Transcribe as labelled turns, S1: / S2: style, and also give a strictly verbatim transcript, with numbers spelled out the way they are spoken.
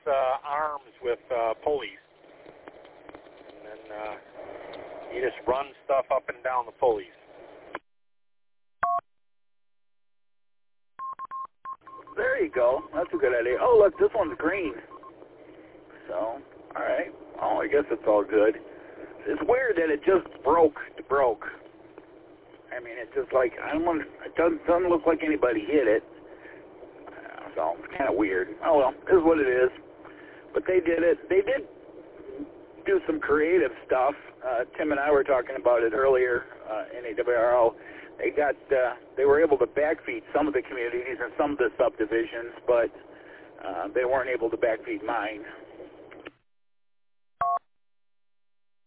S1: uh, arms with uh, pulleys. And then uh, you just run stuff up and down the pulleys.
S2: There you go. That's a good idea. Oh, look, this one's green. So, all right. Oh, I guess it's all good. It's weird that it just broke. broke. I mean, it's just like, I don't want, it doesn't, doesn't look like anybody hit it. Uh, so, it's kind of weird. Oh, well, it is what it is. But they did it. They did do some creative stuff. Uh, Tim and I were talking about it earlier uh, in A W R O. They got, uh, they were able to backfeed some of the communities and some of the subdivisions, but uh, they weren't able to backfeed mine.